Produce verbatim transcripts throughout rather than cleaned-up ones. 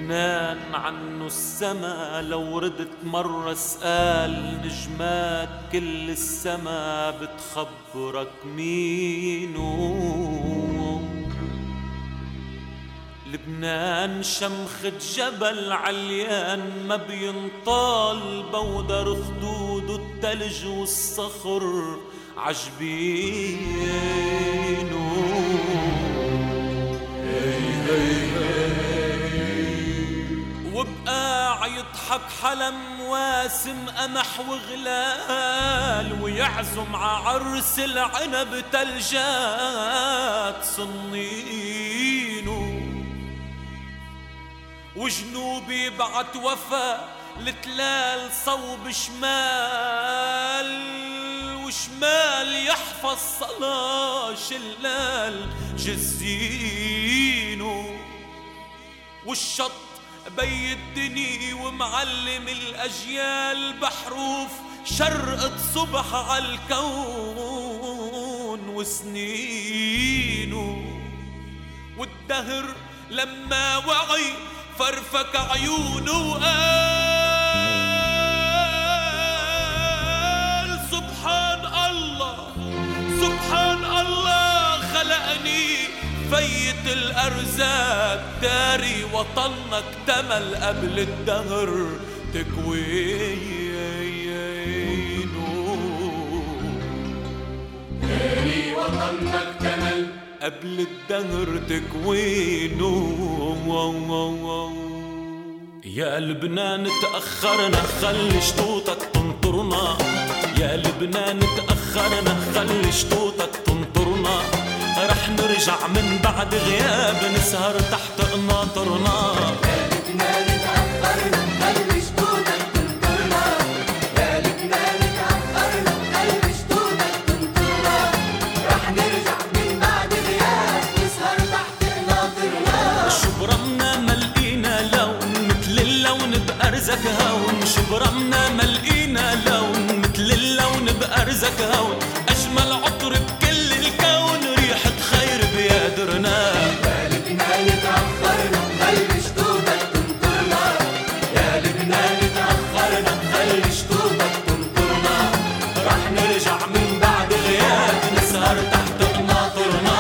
لبنان عنه السما لو ردت مرة اسأل نجمات كل السما بتخبرك مينو. لبنان شمخة جبل عليان ما بينطال بودر خدود التلج والصخر عجبينو. وبقى يضحك حلم واسم قمح وغلال ويعزم ععرس العنب تلجات صنينو. وجنوبي يبعت وفا لتلال صوب شمال وشمال يحفظ صلاة شلال جزينو. والشط بي الدني ومعلم الأجيال بحروف شرقت صبح عالكون وسنينو. والدهر لما وعي فرفك عيونه وقال سبحان الله سبحان الله خلقني فيت الأرزاق داري وطنك تمل قبل الدهر تكوينه. داري وطنك تمل قبل الدهر تكوينه. يا لبنان تأخرنا خلي شطوطك تنطرنا. يا لبنان تأخرنا خلي شطوطك تنطرنا. رح نرجع من بعد غياب نسهر تحت قناطرنا. يا لبنان تأخرنا خلي شطوطك تنطرنا. يا لبنان تأخرنا خلي شطوطك تنطرنا. رح نرجع من بعد غياب نسهر تحت قناطرنا. شبرمنا ملقينا لون مثل اللون بأرزك هون. شبرمنا ملقينا لون مثل اللون بأرزك هون. أجمل عطر بكل الكون ريحة خير بيادرنا. يا لبنان تأخرنا خلي شطوطك تنطرنا. يا لبنان تأخرنا خلي شطوطك تنطرنا. رح نرجع من بعد غياب نسهر تحت قناطرنا.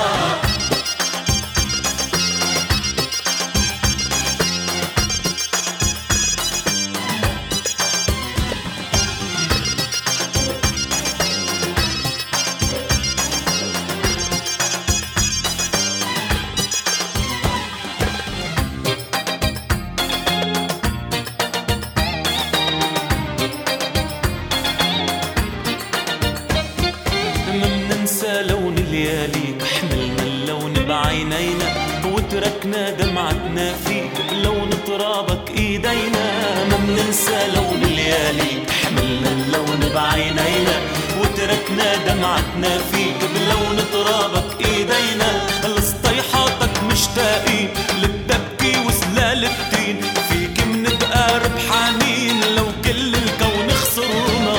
لون اللياليك حملنا اللون بعينينا وتركنا دمعتنا فيك بلون ترابك ايدينا. ما مننسى لون اللياليك حملنا اللون بعينينا وتركنا دمعتنا فيك بلون ترابك ايدينا. لصطيحاتك مشتاقين للدبكي وسلال التين فيك منتقارب حنين لو كل الكون خسرنا.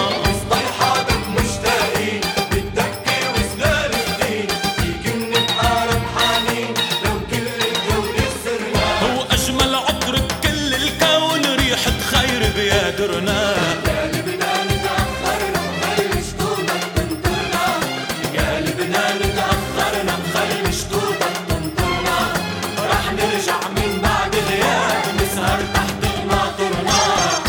بيادرنا. يا لبنان تأخرنا خلي شطوطك تنطرنا. يا لبنان تأخرنا خلي شطوطك تنطرنا. رح نرجع من بعد غياب نسهر تحت قناطرنا.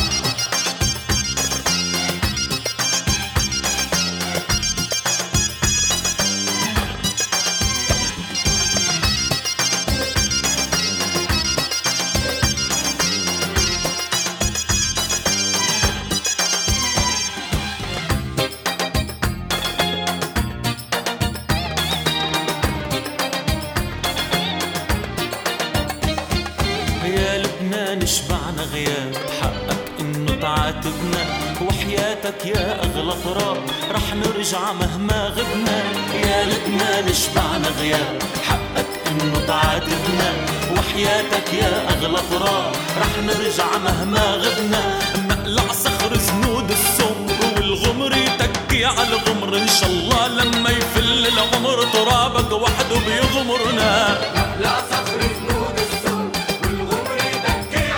شبعنا غياب حقك انه تعاتبنا وحياتك يا اغلى تراب رح نرجع مهما غبنا. يا لبنان شبعنا غياب حقك انه تعاتبنا وحياتك يا اغلى تراب رح نرجع مهما غبنا. مقلع صخر زنود السمر والغمر يتكي على الغمر ان شاء الله لما يفل العمر ترابك وحده بيغمرنا. مقلع صخر زنود السمر والغمر يتكي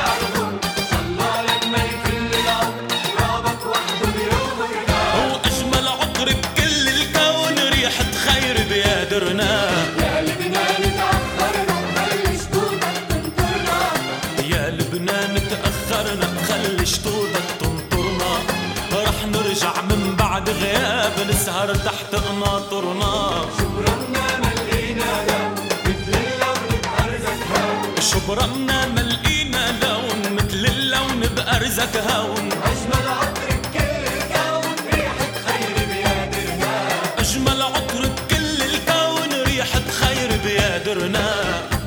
بغياب نسهر تحت قناطرنا. شبرمنا ملقينا لون مثل اللون بأرزك هون، شبرمنا ملقينا لون مثل اللون بأرزك هون. أجمل عطر بكل الكون ريحة خير بيادرنا، أجمل عطر بكل الكون ريحة خير بيادرنا.